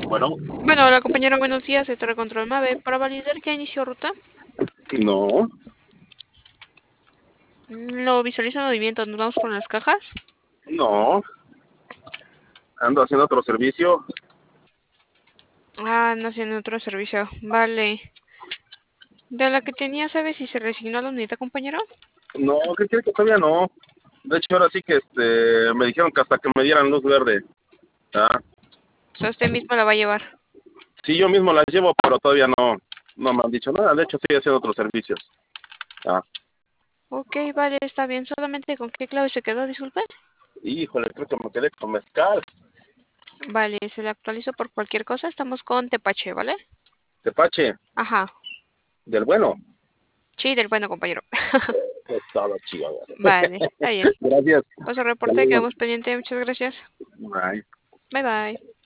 Bueno, Bueno, hola compañero, buenos días. Este Control Mave. Para validar que inició ruta, no, lo visualiza en movimiento. Nos vamos con las cajas. no, ando haciendo otro servicio. Ah, no haciendo otro servicio. Vale. De la que tenía, ¿sabes si se resignó a la unidad, compañero? No, ¿qué crees que todavía no? De hecho, ahora sí que me dijeron que hasta que me dieran luz verde. Ah, O sea, usted mismo la va a llevar. sí, yo mismo las llevo, pero todavía no me han dicho nada. De hecho, estoy haciendo otros servicios. Ah, Ok, vale, está bien. Solamente con qué clave se quedó, disculpe. híjole, creo que me quedé con mezcal. Vale, se le actualizo por cualquier cosa. Estamos con Tepache, ¿vale? Tepache, Ajá. del bueno. Sí, del bueno, compañero. Todo chido. Vale, está bien. Gracias. Paso reporte, Saludos. quedamos pendiente. Muchas gracias. Bye. Bye bye.